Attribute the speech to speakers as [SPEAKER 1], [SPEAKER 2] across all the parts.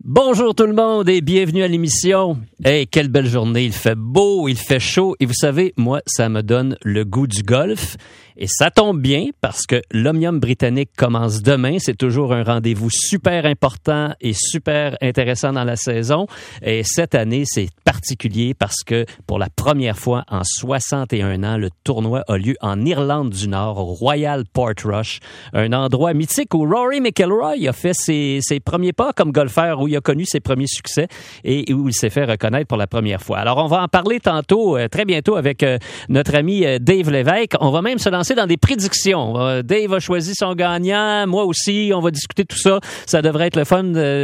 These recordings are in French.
[SPEAKER 1] Bonjour tout le monde et bienvenue à l'émission. Hey, quelle belle journée, il fait beau, il fait chaud et vous savez, moi, ça me donne le goût du golf. Et ça tombe bien parce que l'Omnium britannique commence demain. C'est toujours un rendez-vous super important et super intéressant dans la saison. Et cette année, c'est particulier parce que pour la première fois en 61 ans, le tournoi a lieu en Irlande du Nord, au Royal Portrush, un endroit mythique où Rory McIlroy a fait ses premiers pas comme golfeur, où il a connu ses premiers succès et où il s'est fait reconnaître pour la première fois. Alors, on va en parler tantôt, très bientôt, avec notre ami Dave Lévesque. On va même se lancer dans des prédictions. Dave a choisi son gagnant, moi aussi, on va discuter tout ça. Ça devrait être le fun.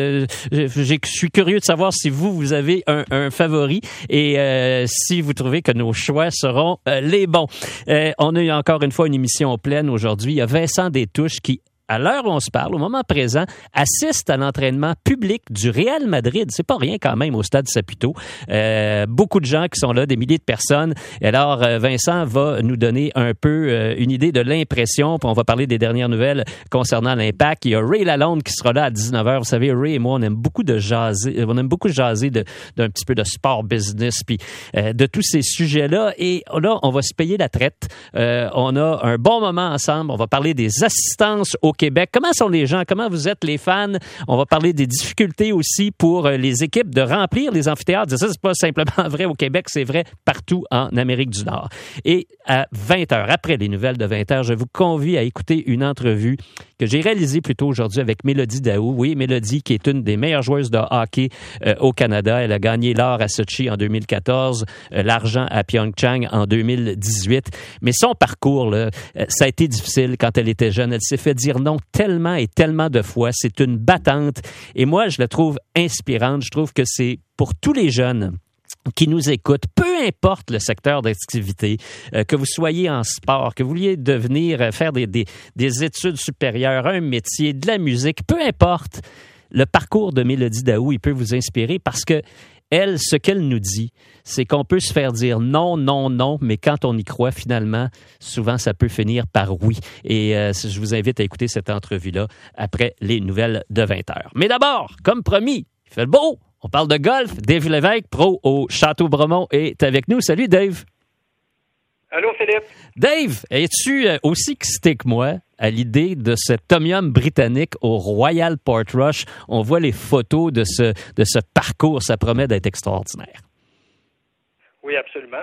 [SPEAKER 1] Je suis curieux de savoir si vous avez un favori et si vous trouvez que nos choix seront les bons. On a eu encore une fois une émission pleine aujourd'hui. Il y a Vincent Détouche qui, à l'heure où on se parle, au moment présent, assiste à l'entraînement public du Real Madrid. C'est pas rien quand même au stade Saputo. Beaucoup de gens qui sont là, des milliers de personnes. Et alors, Vincent va nous donner un peu une idée de l'impression. Puis on va parler des dernières nouvelles concernant l'Impact. Il y a Ray Lalonde qui sera là à 19h. Vous savez, Ray et moi, on aime beaucoup jaser d'un petit peu de sport business puis de tous ces sujets-là. Et là, on va se payer la traite. On a un bon moment ensemble. On va parler des assistances au Québec. Comment sont les gens? Comment vous êtes les fans? On va parler des difficultés aussi pour les équipes de remplir les amphithéâtres. Ça, c'est pas simplement vrai au Québec, c'est vrai partout en Amérique du Nord. Et à 20h, après les nouvelles de 20h, je vous convie à écouter une entrevue que j'ai réalisée plus tôt aujourd'hui avec Mélodie Daou. Oui, Mélodie, qui est une des meilleures joueuses de hockey au Canada. Elle a gagné l'or à Sochi en 2014, l'argent à Pyeongchang en 2018. Mais son parcours, là, ça a été difficile quand elle était jeune. Elle s'est fait dire non tellement et tellement de fois. C'est une battante. Et moi, je la trouve inspirante. Je trouve que c'est pour tous les jeunes qui nous écoutent, peu importe le secteur d'activité, que vous soyez en sport, que vous vouliez faire des études supérieures, un métier, de la musique, peu importe, le parcours de Mélodie Daou, il peut vous inspirer parce que elle, ce qu'elle nous dit, c'est qu'on peut se faire dire non, non, non, mais quand on y croit, finalement, souvent, ça peut finir par oui. Et je vous invite à écouter cette entrevue-là après les nouvelles de 20h. Mais d'abord, comme promis, il fait beau, on parle de golf. Dave Lévesque, pro au Château Bromont, est avec nous. Salut, Dave.
[SPEAKER 2] Allô, Philippe.
[SPEAKER 1] Dave, es-tu aussi excité que moi à l'idée de cet Omnium britannique au Royal Portrush? On voit les photos de ce parcours. Ça promet d'être extraordinaire.
[SPEAKER 2] Oui, absolument.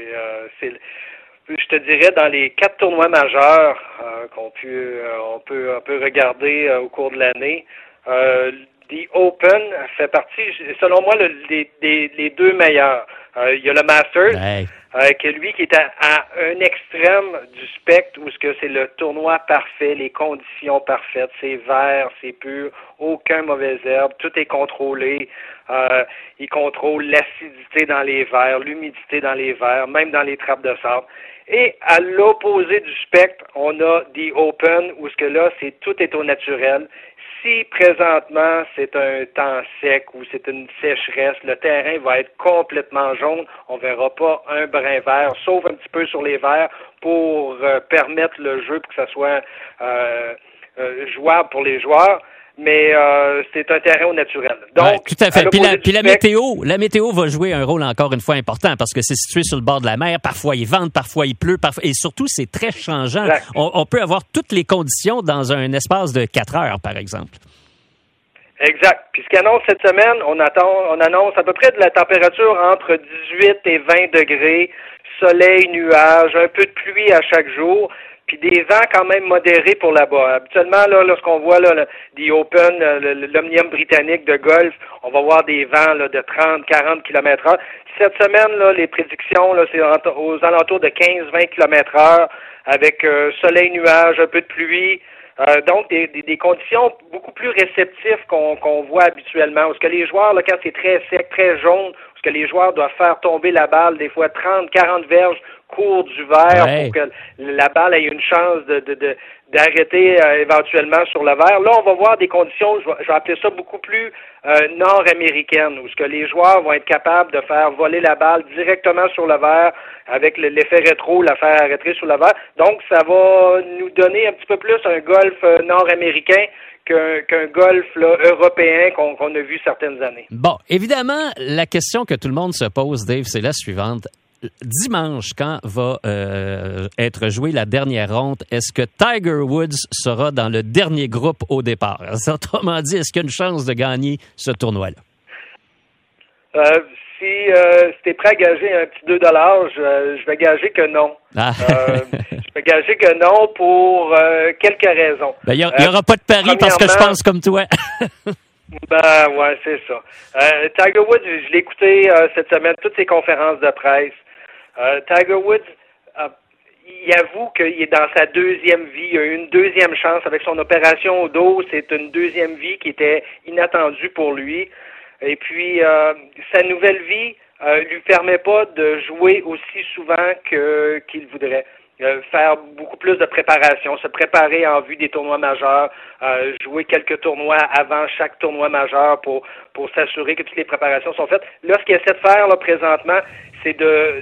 [SPEAKER 2] Je te dirais, dans les 4 tournois majeurs on peut regarder au cours de l'année, The Open fait partie, selon moi, les deux meilleurs. Il y a le Masters, qui est à un extrême du spectre où c'est le tournoi parfait, les conditions parfaites, c'est vert, c'est pur, aucun mauvais herbe, tout est contrôlé. Il contrôle l'acidité dans les verres, l'humidité dans les verres, même dans les trappes de sable. Et à l'opposé du spectre, on a The Open où tout est au naturel. Si présentement c'est un temps sec ou c'est une sécheresse, le terrain va être complètement jaune. On verra pas un brin vert, sauf un petit peu sur les verts pour permettre le jeu pour que ça soit jouable pour les joueurs. Mais c'est un terrain au naturel. Donc,
[SPEAKER 1] ouais, tout à fait. Puis la météo va jouer un rôle encore une fois important parce que c'est situé sur le bord de la mer. Parfois il vente, parfois il pleut, et surtout c'est très changeant. On peut avoir toutes les conditions dans un espace de 4 heures, par exemple.
[SPEAKER 2] Exact. Puis ce qu'annonce cette semaine, on annonce à peu près de la température entre 18 et 20 degrés, soleil, nuages, un peu de pluie à chaque jour. Puis des vents quand même modérés pour là-bas. Habituellement, là, lorsqu'on voit The Open, l'Omnium britannique de golf, on va voir des vents là, de 30, 40 km/h. Cette semaine, là, les prédictions, là, c'est aux alentours de 15-20 km/h avec soleil, nuage, un peu de pluie. Donc, des conditions beaucoup plus réceptives qu'on voit habituellement. Parce que les joueurs, là, quand c'est très sec, très jaune, parce que les joueurs doivent faire tomber la balle des fois 30, 40 verges court du verre pour que la balle ait une chance d'arrêter éventuellement sur le verre. Là, on va voir des conditions, je vais appeler ça beaucoup plus nord-américaines, où ce que les joueurs vont être capables de faire voler la balle directement sur le verre avec l'effet rétro, la faire arrêter sur le verre. Donc, ça va nous donner un petit peu plus un golf nord-américain qu'un golf là, européen qu'on a vu certaines années.
[SPEAKER 1] Bon, évidemment, la question que tout le monde se pose, Dave, c'est la suivante. Dimanche, quand va être jouée la dernière ronde, est-ce que Tiger Woods sera dans le dernier groupe au départ? Autrement dit, est-ce qu'il y a une chance de gagner ce tournoi-là?
[SPEAKER 2] Si tu es prêt à gager un petit 2 je vais gager que non. Je vais gager que non pour quelques raisons.
[SPEAKER 1] Il n'y aura pas de pari parce que je pense comme toi.
[SPEAKER 2] Ouais, c'est ça. Tiger Woods, je l'ai écouté cette semaine, toutes ses conférences de presse. Tiger Woods, il avoue qu'il est dans sa deuxième vie. Il a eu une deuxième chance avec son opération au dos. C'est une deuxième vie qui était inattendue pour lui. Et puis, sa nouvelle vie lui permet pas de jouer aussi souvent qu'il voudrait. Faire beaucoup plus de préparation, se préparer en vue des tournois majeurs, jouer quelques tournois avant chaque tournoi majeur pour s'assurer que toutes les préparations sont faites. Là, ce qu'il essaie de faire là présentement, c'est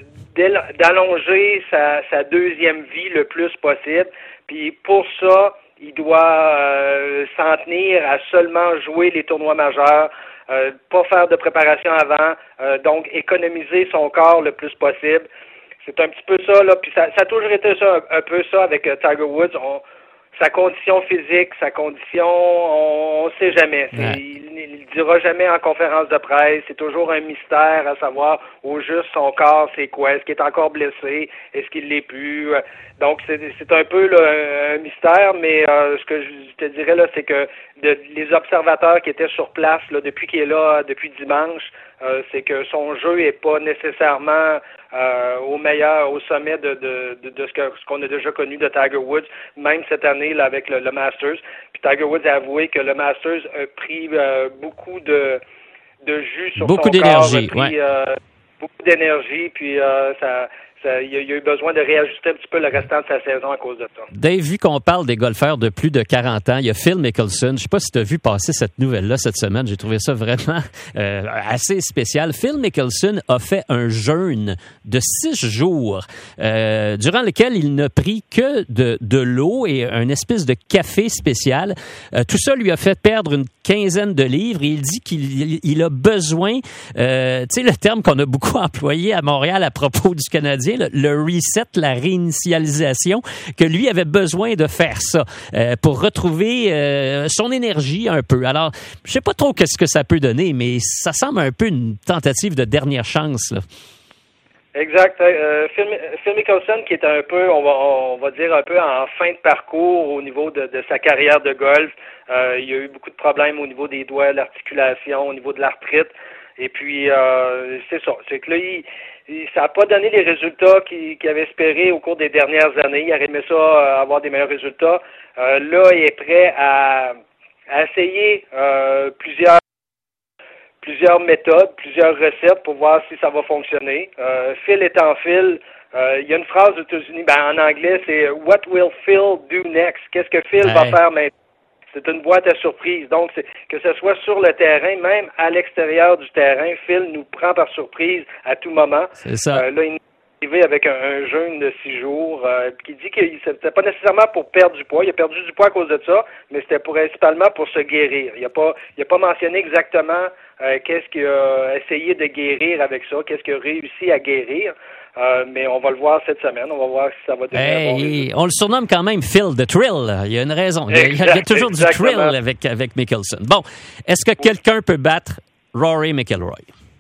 [SPEAKER 2] d'allonger sa deuxième vie le plus possible. Puis pour ça, il doit s'en tenir à seulement jouer les tournois majeurs, pas faire de préparation avant, donc économiser son corps le plus possible. C'est un petit peu ça, là, puis ça a toujours été ça, un peu ça avec Tiger Woods. Sa condition physique, sa condition, on sait jamais. Il dira jamais en conférence de presse. C'est toujours un mystère à savoir au juste son corps, c'est quoi. Est-ce qu'il est encore blessé? Est-ce qu'il l'est plus? Donc, c'est un peu là, un mystère, mais ce que je te dirais, là, c'est que les observateurs qui étaient sur place là, depuis qu'il est là, depuis dimanche, c'est que son jeu est pas nécessairement au sommet de ce qu'on a déjà connu de Tiger Woods, même cette année là, avec le Masters. Puis Tiger Woods a avoué que le Masters a pris beaucoup de jus sur
[SPEAKER 1] beaucoup
[SPEAKER 2] son corps,
[SPEAKER 1] d'énergie,
[SPEAKER 2] beaucoup d'énergie, puis il a eu besoin de réajuster un petit peu le restant de sa saison à cause de ça.
[SPEAKER 1] Dave, vu qu'on parle des golfeurs de plus de 40 ans, il y a Phil Mickelson. Je ne sais pas si tu as vu passer cette nouvelle-là cette semaine. J'ai trouvé ça vraiment assez spécial. Phil Mickelson a fait un jeûne de 6 jours durant lequel il n'a pris que de l'eau et une espèce de café spécial. Tout ça lui a fait perdre une quinzaine de livres et il dit qu'il a besoin, tu sais, le terme qu'on a beaucoup employé à Montréal à propos du Canadien, le reset, la réinitialisation, que lui avait besoin de faire ça pour retrouver son énergie un peu. Alors, je sais pas trop qu'est-ce que ça peut donner, mais ça semble un peu une tentative de dernière chance, là.
[SPEAKER 2] Exact. Phil Mickelson, qui est un peu, on va dire un peu en fin de parcours au niveau de sa carrière de golf. Il y a eu beaucoup de problèmes au niveau des doigts, l'articulation, au niveau de l'arthrite. Et puis, c'est ça. C'est que là, ça n'a pas donné les résultats qu'il avait espérés au cours des dernières années. Il aurait aimé ça, avoir des meilleurs résultats. Là, il est prêt à essayer plusieurs méthodes, plusieurs recettes pour voir si ça va fonctionner. Phil étant Phil, il y a une phrase aux États-Unis, en anglais, c'est « What will Phil do next? » Qu'est-ce que Phil va faire maintenant? C'est une boîte à surprise. Donc, que ce soit sur le terrain, même à l'extérieur du terrain, Phil nous prend par surprise à tout moment.
[SPEAKER 1] C'est ça.
[SPEAKER 2] Là, il est arrivé avec un jeûne de 6 jours qui dit que c'était pas nécessairement pour perdre du poids. Il a perdu du poids à cause de ça, mais c'était principalement pour se guérir. Il a pas mentionné exactement qu'est-ce qu'il a essayé de guérir avec ça, qu'est-ce qu'il a réussi à guérir. Mais on va le voir cette semaine. On va voir si ça va devenir bon résultat.
[SPEAKER 1] On le surnomme quand même Phil the Thrill. Il y a une raison. Il y a toujours du thrill avec Mickelson. Bon, est-ce que quelqu'un peut battre Rory McIlroy?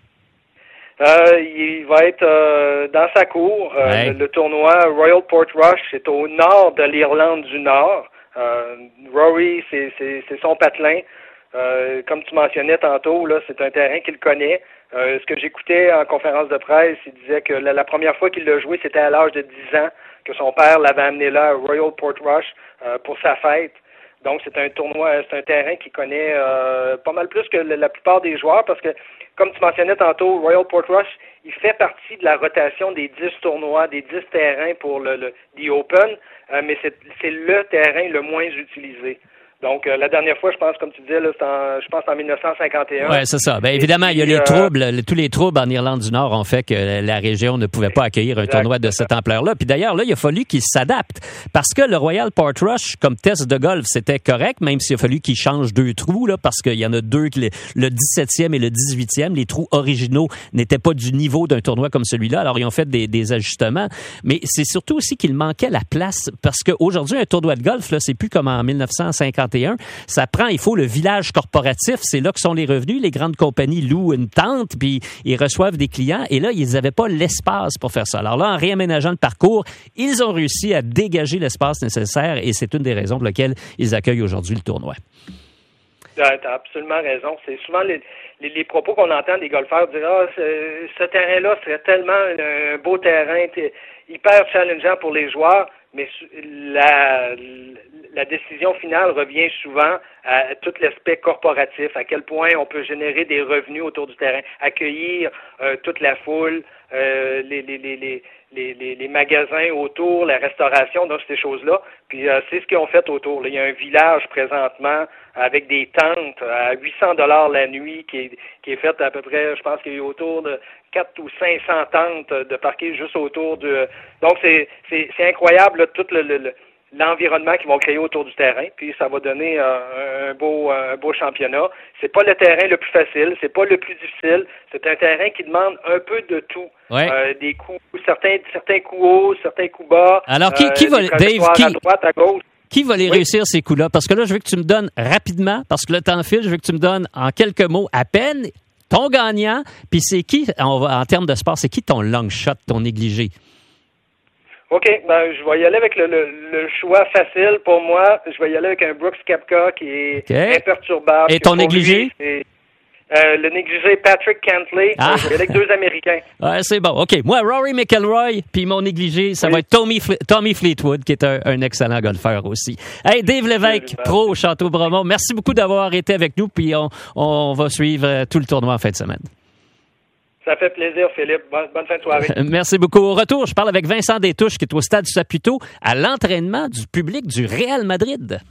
[SPEAKER 2] Il va être dans sa cour. Le tournoi Royal Portrush, c'est au nord de l'Irlande du Nord. Rory, c'est son patelin. Comme tu mentionnais tantôt, là, c'est un terrain qu'il connaît. Ce que j'écoutais en conférence de presse, il disait que la première fois qu'il l'a joué, c'était à l'âge de 10 ans, que son père l'avait amené là à Royal Portrush pour sa fête. Donc, c'est un tournoi, c'est un terrain qui connaît pas mal plus que la plupart des joueurs parce que, comme tu mentionnais tantôt, Royal Portrush, il fait partie de la rotation des 10 tournois, des 10 terrains pour le Open, mais c'est le terrain le moins utilisé. Donc, la dernière fois, je pense, comme tu disais, là, je pense en 1951.
[SPEAKER 1] Oui, c'est ça. Bien, évidemment, il y a les troubles. Tous les troubles en Irlande du Nord ont fait que la région ne pouvait pas accueillir un tournoi de cette ampleur-là. Puis d'ailleurs, là, il a fallu qu'il s'adapte. Parce que le Royal Portrush, comme test de golf, c'était correct, même s'il a fallu qu'il change 2 trous, là, parce qu'il y en a 2, le 17e et le 18e. Les trous originaux n'étaient pas du niveau d'un tournoi comme celui-là. Alors, ils ont fait des ajustements. Mais c'est surtout aussi qu'il manquait la place. Parce qu'aujourd'hui, un tournoi de golf, là, c'est plus comme en 1951. Ça prend, il faut le village corporatif, c'est là que sont les revenus. Les grandes compagnies louent une tente, puis ils reçoivent des clients. Et là, ils n'avaient pas l'espace pour faire ça. Alors là, en réaménageant le parcours, ils ont réussi à dégager l'espace nécessaire et c'est une des raisons pour lesquelles ils accueillent aujourd'hui le tournoi.
[SPEAKER 2] Tu as absolument raison. C'est souvent les propos qu'on entend des golfeurs dire « Ah, ce terrain-là serait tellement un beau terrain, hyper challengeant pour les joueurs », mais la décision finale revient souvent à tout l'aspect corporatif, à quel point on peut générer des revenus autour du terrain, accueillir toute la foule, les magasins autour, la restauration, donc ces choses-là. Puis c'est ce qu'ils ont fait autour. Là. Il y a un village présentement avec des tentes à $800 la nuit qui est faite à peu près, je pense qu'il y a autour de 400 ou 500 tentes de parquet juste autour de... Donc c'est incroyable là, tout l'environnement qu'ils vont créer autour du terrain, puis ça va donner un beau championnat. C'est pas le terrain le plus facile, c'est pas le plus difficile, c'est un terrain qui demande un peu de tout.
[SPEAKER 1] Ouais.
[SPEAKER 2] Des coups, certains coups hauts, certains coups bas.
[SPEAKER 1] Alors qui va, Dave,
[SPEAKER 2] à droite, à gauche.
[SPEAKER 1] Qui va les réussir ces coups-là? Parce que là, je veux que tu me donnes rapidement, parce que le temps file, je veux que tu me donnes en quelques mots à peine ton gagnant, puis c'est qui, en termes de sport, c'est qui ton long shot, ton négligé?
[SPEAKER 2] OK, je vais y aller avec le choix facile pour moi. Je vais y aller avec un Brooks Koepka qui est imperturbable.
[SPEAKER 1] Et ton négligé?
[SPEAKER 2] Le négligé Patrick Cantlay. Je vais y aller avec 2 Américains.
[SPEAKER 1] Ouais, c'est bon. OK. Moi, Rory McIlroy, puis mon négligé, ça va être Tommy Fleetwood, qui est un excellent golfeur aussi. Hey, Dave Lévesque, pro au Château-Bromont, merci beaucoup d'avoir été avec nous, puis on va suivre tout le tournoi en fin de semaine.
[SPEAKER 2] Ça fait plaisir, Philippe. Bonne fin de soirée.
[SPEAKER 1] Merci beaucoup. Au retour, je parle avec Vincent Détouche, qui est au stade du Saputo, à l'entraînement du public du Real Madrid.